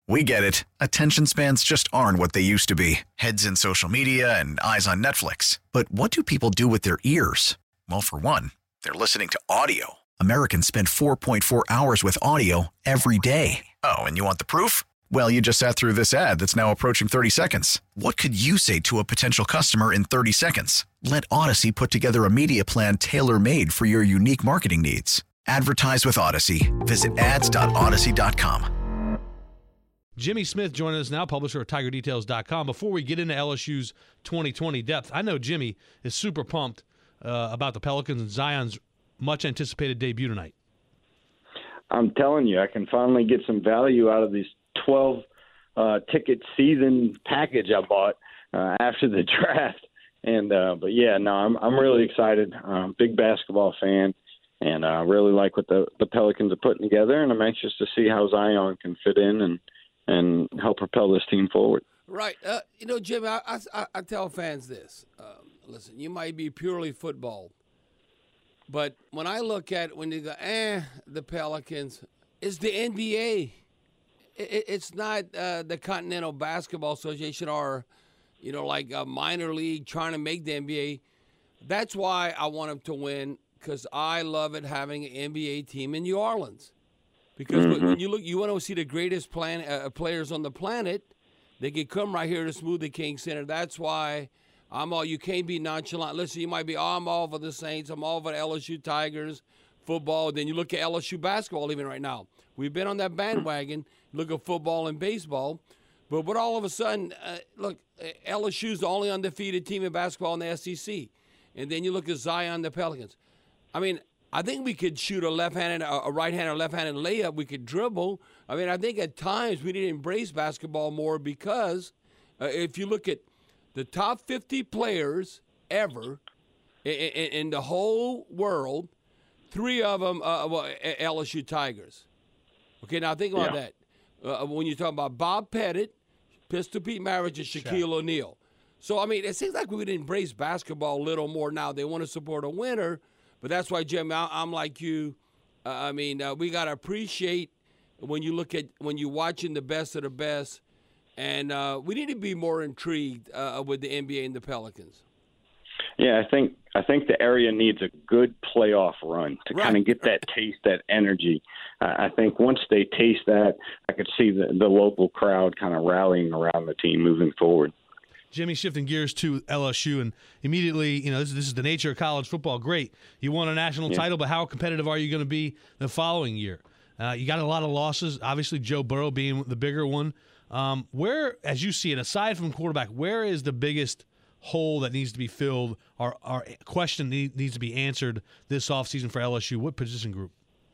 We get it. Attention spans just aren't what they used to be. Heads in social media and eyes on Netflix. But what do people do with their ears? Well, for one, they're listening to audio. Americans spend 4.4 hours with audio every day. Oh, and you want the proof? Well, you just sat through this ad that's now approaching 30 seconds. What could you say to a potential customer in 30 seconds? Let Odyssey put together a media plan tailor-made for your unique marketing needs. Advertise with Odyssey. Visit ads.odyssey.com. Jimmy Smith joining us now, publisher of TigerDetails.com. Before we get into LSU's 2020 depth, I know Jimmy is super pumped about the Pelicans and Zion's much-anticipated debut tonight. I'm telling you, I can finally get some value out of this 12-ticket season package I bought after the draft. And but yeah, no, I'm really excited. I'm a big basketball fan, and I really like what the Pelicans are putting together. And I'm anxious to see how Zion can fit in and help propel this team forward. Right. Jimmy, I tell fans this. Listen, you might be purely football, but when I look at when you go, the Pelicans, it's the NBA. It's not the Continental Basketball Association or, like a minor league trying to make the NBA. That's why I want them to win, because I love it having an NBA team in New Orleans. Because when you look, you want to see the greatest players on the planet. They can come right here to Smoothie King Center. That's why you can't be nonchalant. Listen, you might be, I'm all for the Saints. I'm all for the LSU Tigers football. Then you look at LSU basketball even right now. We've been on that bandwagon. Look at football and baseball. But all of a sudden, LSU's the only undefeated team in basketball in the SEC. And then you look at Zion, the Pelicans. I mean, I think we could shoot a right-handed or left-handed layup. We could dribble. I mean, I think at times we need to embrace basketball more because if you look at the top 50 players ever in the whole world, 3 of them LSU Tigers. Okay, now think about that. When you talk about Bob Pettit, Pistol Pete Maravich, and Shaquille O'Neal. So, I mean, it seems like we would embrace basketball a little more now. They want to support a winner. But that's why, Jim, I'm like you. We got to appreciate when you're watching the best of the best. And we need to be more intrigued with the NBA and the Pelicans. Yeah, I think the area needs a good playoff run to kind of get that taste, that energy. I think once they taste that, I could see the local crowd kind of rallying around the team moving forward. Jimmy, shifting gears to LSU, and immediately, this is the nature of college football. Great. You won a national title, but how competitive are you going to be the following year? You got a lot of losses, obviously Joe Burrow being the bigger one. Where, as you see it, aside from quarterback, where is the biggest hole that needs to be filled, or question needs to be answered this offseason for LSU? What position group?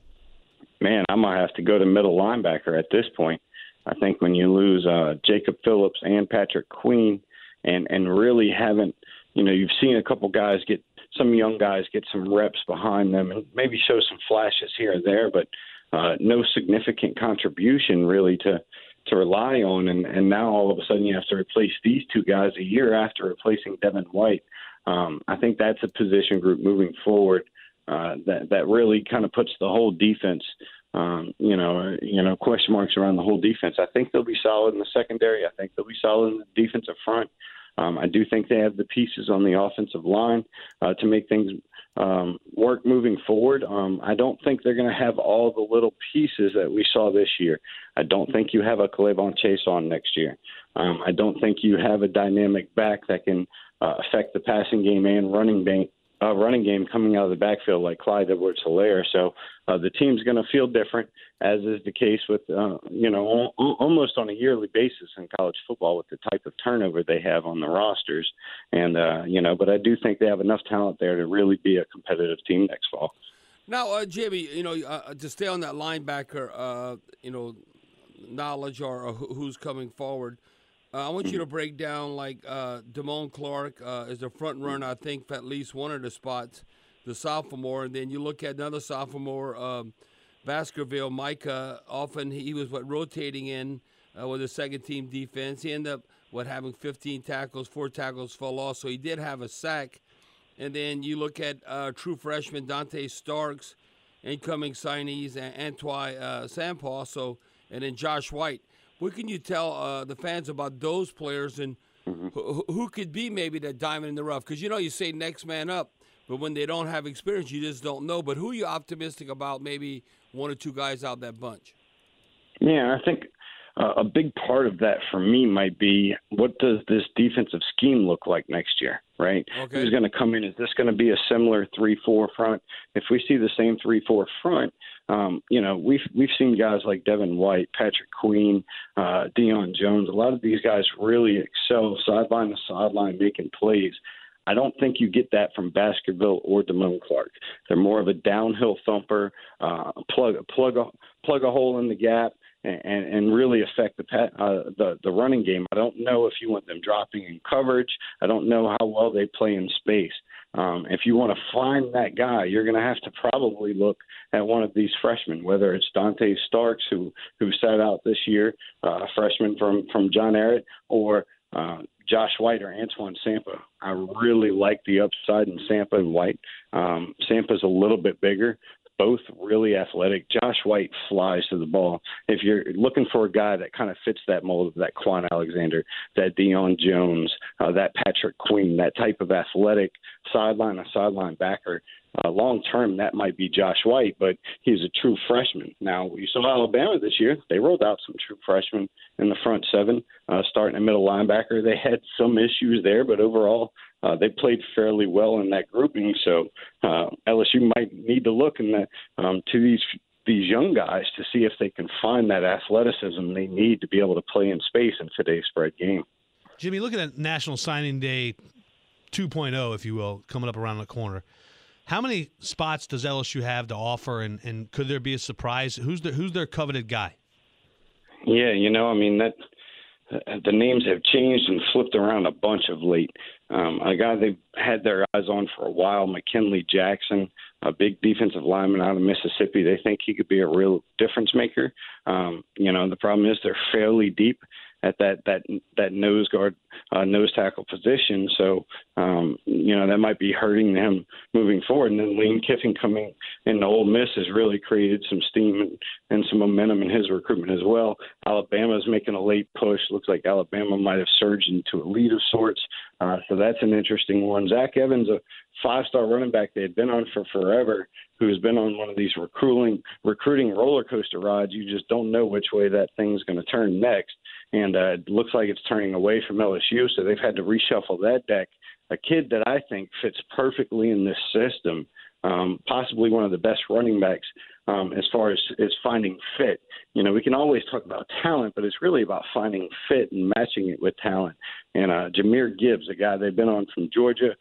Man, I might have to go to middle linebacker at this point. I think when you lose Jacob Phillips and Patrick Queen, and really haven't, you've seen a couple guys some young guys get some reps behind them and maybe show some flashes here and there, but no significant contribution really to rely on. And now all of a sudden you have to replace these 2 guys a year after replacing Devin White. I think that's a position group moving forward that really kind of puts the whole defense, question marks around the whole defense. I think they'll be solid in the secondary. I think they'll be solid in the defensive front. I do think they have the pieces on the offensive line to make things work moving forward. I don't think they're going to have all the little pieces that we saw this year. I don't think you have a K'Lavon Chase on next year. I don't think you have a dynamic back that can affect the passing game and running game coming out of the backfield like Clyde Edwards-Helaire. So the team's going to feel different, as is the case with, almost on a yearly basis in college football with the type of turnover they have on the rosters. And, but I do think they have enough talent there to really be a competitive team next fall. Now, Jimmy, to stay on that linebacker, knowledge or who's coming forward, I want you to break down Damone Clark is the front runner, I think, for at least one of the spots, the sophomore. And then you look at another sophomore, Baskerville, Micah. Often he was rotating in with the second-team defense. He ended up, having 15 tackles, 4 tackles for loss. So he did have a sack. And then you look at true freshman Dante Starks, incoming signees, and Antwi Sampaw, and then Josh White. what can you tell the fans about those players and who could be maybe that diamond in the rough? Because, you say next man up, but when they don't have experience, you just don't know. But who are you optimistic about, maybe one or two guys out that bunch? Yeah, I think a big part of that for me might be, what does this defensive scheme look like next year, right? Okay. Who's going to come in? Is this going to be a similar 3-4 front? If we see the same 3-4 front, we've seen guys like Devin White, Patrick Queen, Deion Jones. A lot of these guys really excel sideline to sideline making plays. I don't think you get that from Baskerville or Damone Clark. They're more of a downhill thumper, plug a hole in the gap, and really affect the running game. I don't know if you want them dropping in coverage. I don't know how well they play in space. If you want to find that guy, you're going to have to probably look at one of these freshmen, whether it's Dante Starks, who sat out this year, a freshman from John Ehret, or Josh White or Antoine Sampa. I really like the upside in Sampa and White. Sampa's a little bit bigger. Both really athletic. Josh White flies to the ball. If you're looking for a guy that kind of fits that mold of that Quan Alexander, that Deion Jones, that Patrick Queen, that type of athletic sideline backer, long term, that might be Josh White, but he's a true freshman. Now, you saw Alabama this year. They rolled out some true freshmen in the front seven, starting a middle linebacker. They had some issues there, but overall, they played fairly well in that grouping. So LSU might need to look to these young guys to see if they can find that athleticism they need to be able to play in space in today's spread game. Jimmy, looking at National Signing Day 2.0, if you will, coming up around the corner, how many spots does LSU have to offer, and could there be a surprise? Who's their coveted guy? Yeah, that the names have changed and flipped around a bunch of late. A guy they've had their eyes on for a while, McKinley Jackson, a big defensive lineman out of Mississippi. They think he could be a real difference maker. The problem is they're fairly deep at that nose guard, nose tackle position. So, that might be hurting them moving forward. And then Lane Kiffin coming into Ole Miss has really created some steam and some momentum in his recruitment as well. Alabama's making a late push. Looks like Alabama might have surged into a lead of sorts. So that's an interesting one. Zach Evans, a 5-star running back they had been on for forever, who's been on one of these recruiting roller coaster rides. You just don't know which way that thing's going to turn next. And it looks like it's turning away from LSU, so they've had to reshuffle that deck. A kid that I think fits perfectly in this system, possibly one of the best running backs as far as finding fit. We can always talk about talent, but it's really about finding fit and matching it with talent. And Jahmyr Gibbs, a guy they've been on from Georgia,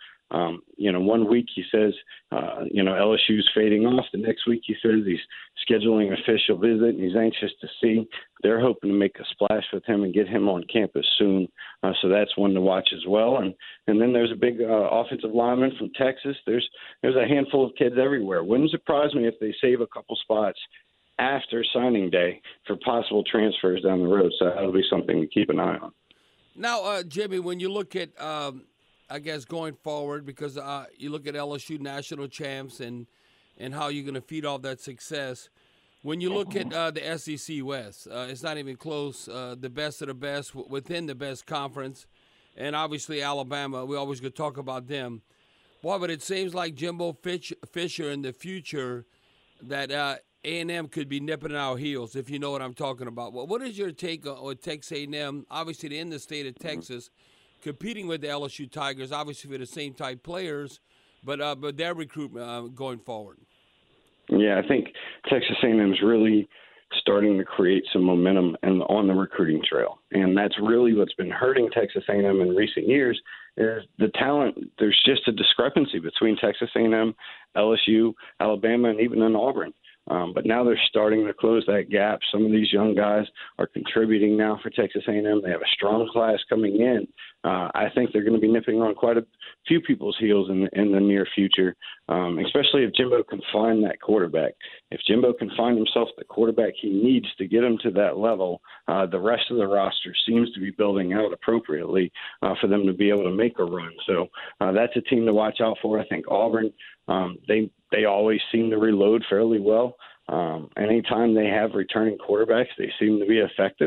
1 week he says, LSU's fading off. The next week he says he's scheduling an official visit and he's anxious to see. They're hoping to make a splash with him and get him on campus soon. So that's one to watch as well. And then there's a big offensive lineman from Texas. There's a handful of kids everywhere. Wouldn't surprise me if they save a couple spots after signing day for possible transfers down the road. So that'll be something to keep an eye on. Now, Jimmy, when you look at I guess going forward, because you look at LSU national champs and how you're going to feed off that success. When you look at the SEC West, it's not even close. The best of the best within the best conference, and obviously Alabama. We always could talk about them. Boy, but it seems like Jimbo Fisher in the future that A&M could be nipping at our heels, if you know what I'm talking about. Well, what is your take on Texas A&M? Obviously, they're in the state of Texas, competing with the LSU Tigers, obviously for the same type players, but their recruitment going forward. Yeah, I think Texas A&M is really starting to create some momentum on the recruiting trail, and that's really what's been hurting Texas A&M in recent years is the talent. There's just a discrepancy between Texas A&M, LSU, Alabama, and even in Auburn. But now they're starting to close that gap. Some of these young guys are contributing now for Texas A&M. They have a strong class coming in. I think they're going to be nipping on quite a few people's heels in the near future, especially if Jimbo can find that quarterback. If Jimbo can find himself the quarterback he needs to get him to that level, the rest of the roster seems to be building out appropriately for them to be able to make a run. So that's a team to watch out for. I think Auburn, they always seem to reload fairly well. Anytime they have returning quarterbacks, they seem to be effective.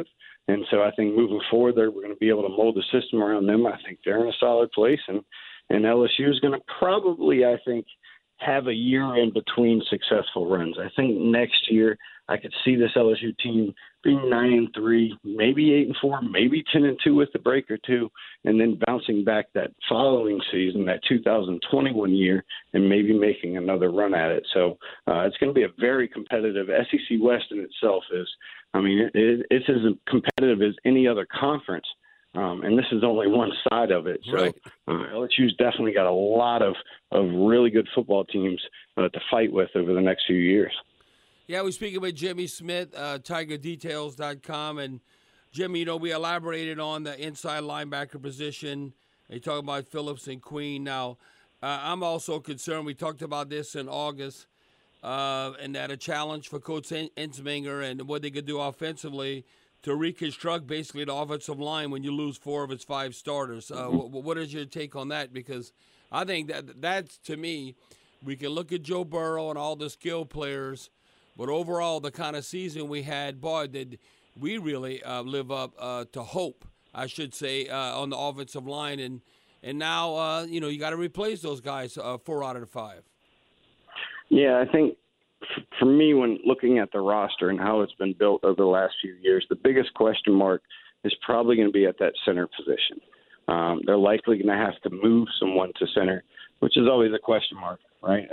And so I think moving forward, we're going to be able to mold the system around them. I think they're in a solid place, and LSU is going to probably, I think, have a year in between successful runs. I think next year I could see this LSU team being 9-3, maybe 8-4, maybe 10-2 with a break or two, and then bouncing back that following season, that 2021 year, and maybe making another run at it. So it's going to be a very competitive. SEC West in itself is, I mean, it's as competitive as any other conference. And this is only one side of it. So Right. LSU's definitely got a lot of really good football teams to fight with over the next few years. Yeah, we're speaking with Jimmy Smith, TigerDetails.com. And, Jimmy, we elaborated on the inside linebacker position. They talk about Phillips and Queen. Now, I'm also concerned. We talked about this in August, and that a challenge for Coach Ensminger and what they could do offensively to reconstruct basically the offensive line when you lose 4 of its 5 starters. What is your take on that? Because I think that's, to me, we can look at Joe Burrow and all the skill players, but overall the kind of season we had, boy, did we really live up to hope, I should say, on the offensive line. And now, you got to replace those guys 4 out of the 5. Yeah, I think for me, when looking at the roster and how it's been built over the last few years, the biggest question mark is probably going to be at that center position. They're likely going to have to move someone to center, which is always a question mark, right?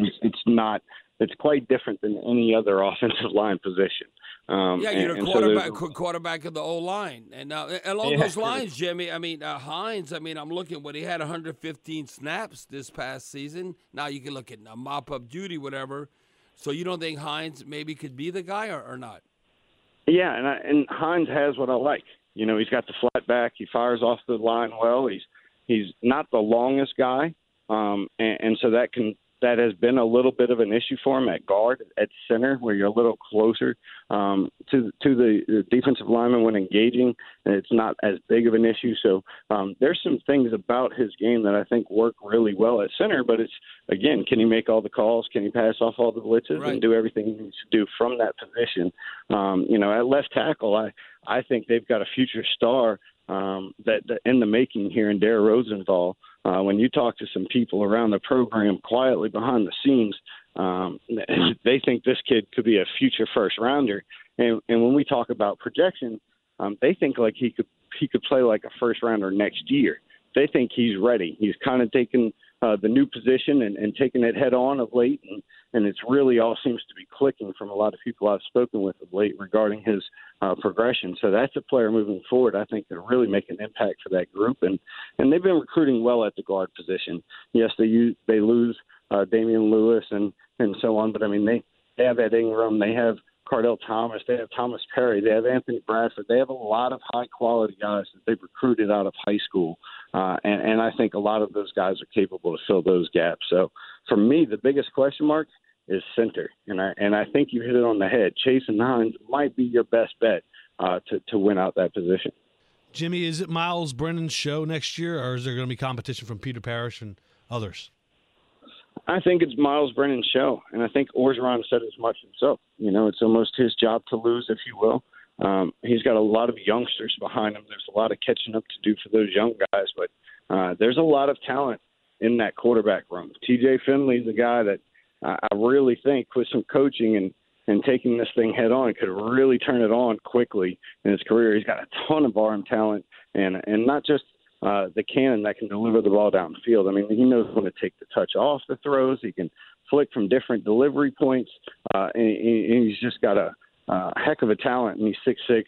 It's quite different than any other offensive line position. You're a quarterback of the O-line. And along those lines, Jimmy, I mean, Hines, I'm looking, he had 115 snaps this past season. Now you can look at mop-up duty, whatever. So you don't think Hines maybe could be the guy or not? Yeah, and Hines has what I like. He's got the flat back. He fires off the line well. He's not the longest guy, and so that has been a little bit of an issue for him at guard, at center, where you're a little closer to the defensive lineman when engaging, and it's not as big of an issue. So there's some things about his game that I think work really well at center, but it's, again, can he make all the calls? Can he pass off all the blitzes and do everything he needs to do from that position? At left tackle, I think they've got a future star that in the making here in Dare Rosenthal. When you talk to some people around the program quietly behind the scenes, they think this kid could be a future first rounder. And when we talk about projection, they think like he could play like a first rounder next year. They think he's ready. He's kind of taken the new position and taken it head on of late, and it's really all seems to be clicking from a lot of people I've spoken with of late regarding his progression. So that's a player moving forward I think could really make an impact for that group, and they've been recruiting well at the guard position. Yes, they lose Damian Lewis and so on, but I mean they have Ed Ingram, they have Cardell Thomas, they have Thomas Perry, they have Anthony Bradford. They have a lot of high-quality guys that they've recruited out of high school, and I think a lot of those guys are capable to fill those gaps. So for me, the biggest question mark is center, and I think you hit it on the head. Chase and Hines might be your best bet to win out that position. Jimmy, is it Miles Brennan's show next year, or is there going to be competition from Peter Parrish and others? I think it's Miles Brennan's show, and I think Orgeron said as much himself. It's almost his job to lose, if you will. He's got a lot of youngsters behind him. There's a lot of catching up to do for those young guys, but there's a lot of talent in that quarterback room. TJ Finley's a guy that I really think with some coaching and taking this thing head on could really turn it on quickly in his career. He's got a ton of arm talent and not just the cannon that can deliver the ball downfield. I mean, he knows when to take the touch off the throws. He can flick from different delivery points, and he's just got a heck of a talent, and he's 6'6",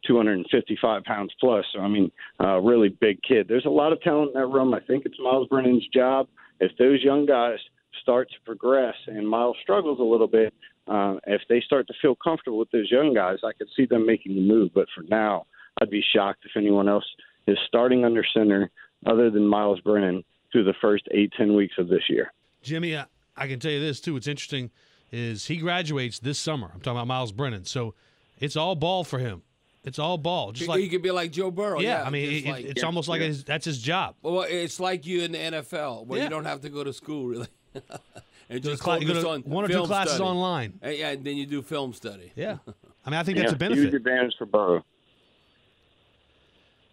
255 pounds plus. So, I mean, really big kid. There's a lot of talent in that room. I think it's Miles Brennan's job. If those young guys start to progress and Miles struggles a little bit, if they start to feel comfortable with those young guys, I could see them making the move. But for now, I'd be shocked if anyone else is starting under center other than Miles Brennan through the first 8-10 weeks of this year. Jimmy, I can tell you this, too. What's interesting is he graduates this summer. I'm talking about Miles Brennan. So it's all ball for him. It's all ball. Just he could be like Joe Burrow. Yeah, I mean, it's almost like that's his job. Well, it's like you in the NFL where you don't have to go to school, really. And just you go to one or two classes study. Online. And then you do film study. Yeah. I mean, I think that's a benefit. Huge advantage for Burrow.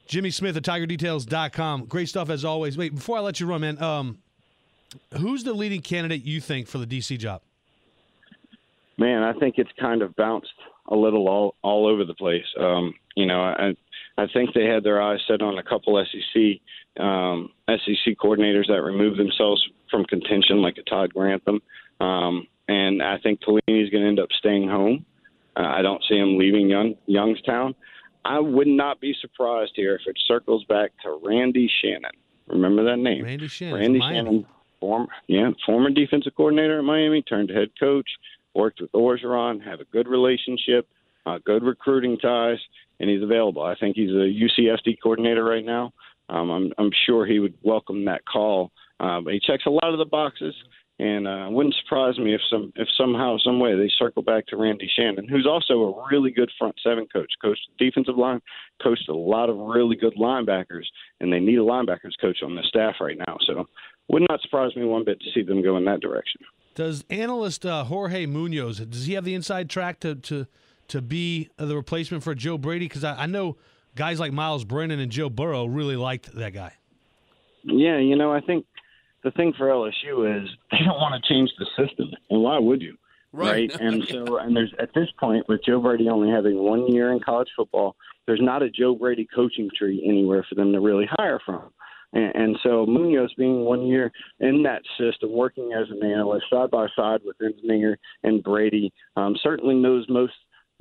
Jimmy Smith at TigerDetails.com. Great stuff as always. Wait, before I let you run, man, who's the leading candidate you think for the DC job? Man, I think it's kind of bounced a little all over the place. I think they had their eyes set on a couple SEC coordinators that removed themselves from contention, like a Todd Grantham. And I think Pelini's going to end up staying home. I don't see him leaving Youngstown. I would not be surprised here if it circles back to Randy Shannon. Remember that name? Randy Shannon. Randy Shannon, former defensive coordinator at Miami, turned head coach, worked with Orgeron, have a good relationship, good recruiting ties, and he's available. I think he's a UCSD coordinator right now. I'm sure he would welcome that call. But he checks a lot of the boxes, and it wouldn't surprise me if somehow, some way, they circle back to Randy Shannon, who's also a really good front seven coach. Coached defensive line, coached a lot of really good linebackers, and they need a linebackers coach on the staff right now. So would not surprise me one bit to see them go in that direction. Does analyst Jorge Munoz, does he have the inside track to be the replacement for Joe Brady? Because I know guys like Miles Brennan and Joe Burrow really liked that guy. Yeah, I think the thing for LSU is they don't want to change the system. And why would you? Right? And so, there's at this point, with Joe Brady only having 1 year in college football, there's not a Joe Brady coaching tree anywhere for them to really hire from. And so Munoz being 1 year in that system, working as an analyst side by side with Ensminger and Brady, certainly knows more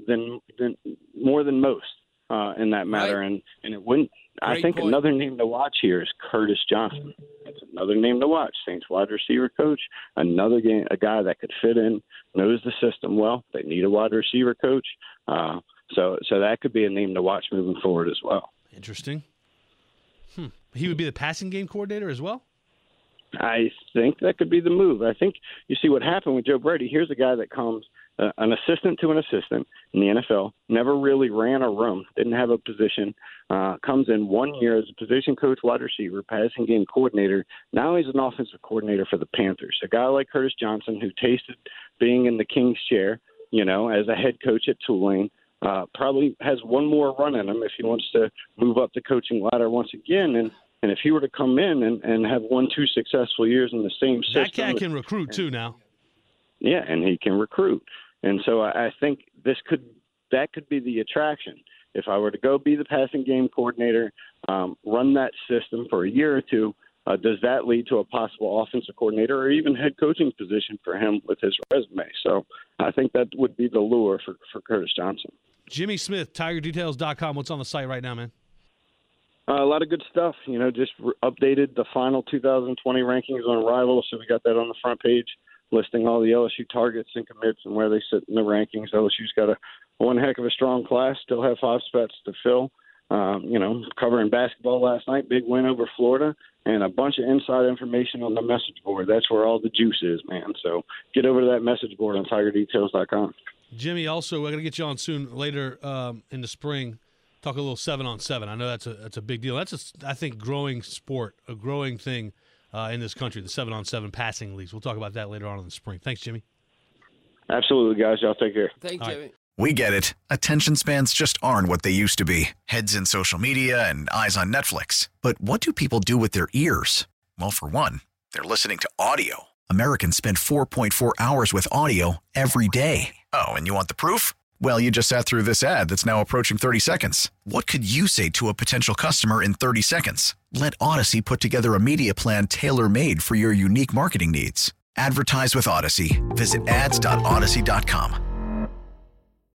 than most in that matter. Right. And it wouldn't. Great I think point. Another name to watch here is Curtis Johnson. That's another name to watch. Saints wide receiver coach, a guy that could fit in, knows the system well. They need a wide receiver coach, so that could be a name to watch moving forward as well. Interesting. He would be the passing game coordinator as well? I think that could be the move. I think you see what happened with Joe Brady. Here's a guy that comes an assistant to an assistant in the NFL, never really ran a room, didn't have a position, comes in 1 year as a position coach, wide receiver, passing game coordinator. Now he's an offensive coordinator for the Panthers. A guy like Curtis Johnson who tasted being in the King's chair, as a head coach at Tulane. Probably has one more run in him if he wants to move up the coaching ladder once again. And if he were to come in and have 1-2 successful years in the same system. That guy can recruit too now. Yeah, and he can recruit. And so I think that could be the attraction. If I were to go be the passing game coordinator, run that system for a year or two, does that lead to a possible offensive coordinator or even head coaching position for him with his resume? So I think that would be the lure for Curtis Johnson. Jimmy Smith, TigerDetails.com. What's on the site right now, man? A lot of good stuff. Just updated the final 2020 rankings on Rival, so we got that on the front page, listing all the LSU targets and commits and where they sit in the rankings. LSU's got one heck of a strong class, still have 5 spots to fill. Covering basketball last night, big win over Florida, and a bunch of inside information on the message board. That's where all the juice is, man. So get over to that message board on TigerDetails.com. Jimmy, also, we're going to get you on soon later in the spring. Talk a little 7-on-7. I know that's a big deal. That's I think growing sport, a growing thing in this country, the 7-on-7 passing leagues. We'll talk about that later on in the spring. Thanks, Jimmy. Absolutely, guys. Y'all take care. Thanks, Jimmy. Right. We get it. Attention spans just aren't what they used to be. Heads in social media and eyes on Netflix. But what do people do with their ears? Well, for one, they're listening to audio. Americans spend 4.4 hours with audio every day. Oh, and you want the proof? Well, you just sat through this ad that's now approaching 30 seconds. What could you say to a potential customer in 30 seconds? Let Odyssey put together a media plan tailor-made for your unique marketing needs. Advertise with Odyssey. Visit ads.odyssey.com.